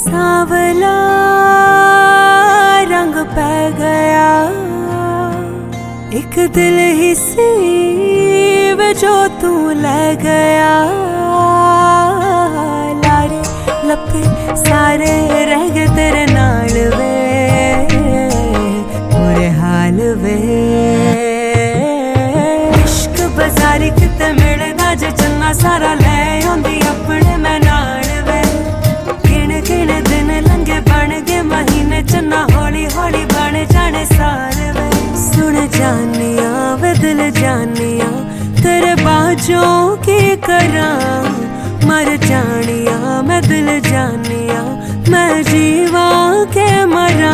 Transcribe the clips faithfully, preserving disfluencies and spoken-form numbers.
सांवला रंग पै गया, एक दिल ही सी वे जो तू ले गया। लारे लपे सारे रह गए तेरे नाल वे, बुरे हाल वे। इश्क बाजारी किते मिलदा जे चन्ना सारा ले आंदी अपने मैं नाल वे। गिन गिन दिन लंघे बन गए महीने, चन्ना हौली हौली बन जाने साल वे। सुन जानिया वे दिल जानिया तेरे बाजों की करा, मर जानिया मैं दिल जानिया मैं जीवा के मरा।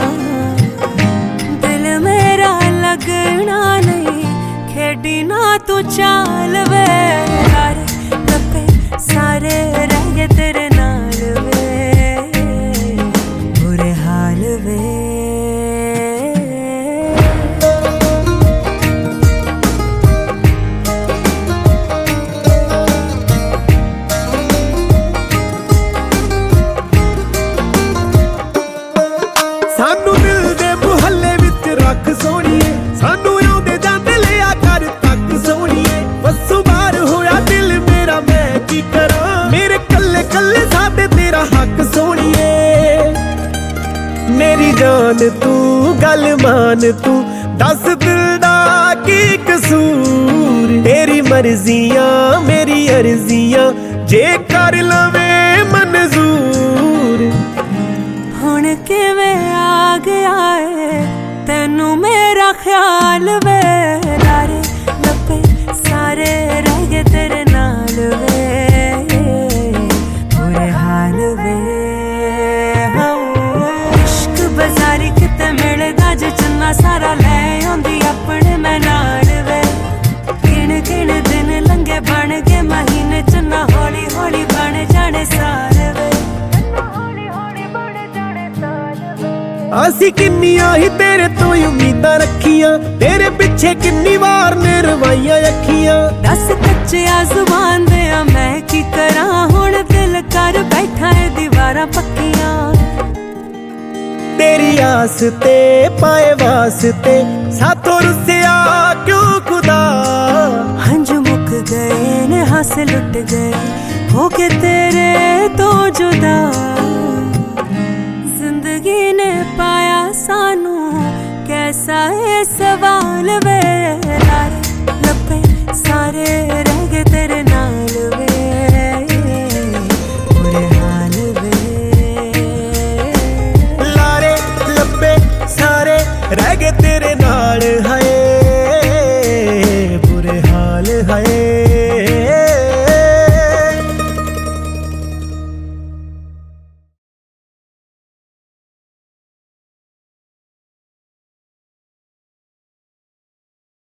दिल मेरा लगना नहीं खेडी ना तू चाल वे। लारे लपे सारे रह गए तेरे नाल वे, बुरे हाल वे। सानू दिल दे मुहल्ले विच रख सोनिए, सानू आउंदे जांदे लिया कर तक सोनिए। बस्सू बार होया दिल मेरा मैं की करा, मेरे कल्ले कल्ले साडे तेरा हक सोनिए। मेरी जान तू गल मान तू, दस दिल दा की कसूर। तेरी मर्जियां मेरी अर्जियां जे कर लवे मंजूर। हुण किवें आ गया है तेनू मेरा ख्याल वे। लारे लपे सारे रह गए तेरे नाल वे, बुरे हाल वे। इश्क बाजारी किते मिलदा जे चन्ना सारा ले आंदी अपने मैं नाल वे। गिन गिन दिन लंघे बन गए महीने, चन्ना हौली हौली बन जाने साल वे। असी किन्नियां ही तेरे तो उम्मीदां रखियां, तेरे पिछे किन्नी वार ने रवाइयां अखियां। दस कच्चे जुबान दे मैं की करा, हुण दिल कर बैठा है दीवारां पक्कियां। तेरी आस ते पाए वास्ते साथों रुसिया क्यों खुदा। हंझू मुक गए ने हास लुट गए होके तेरे तो जुदा। जिंदगी ने पाया सानू कैसा है सवाल वे। लारे लपे सारे रह गए तेरे नाल वे, बुरे हाल वे। लारे लपे सारे रह गए तेरे नाल।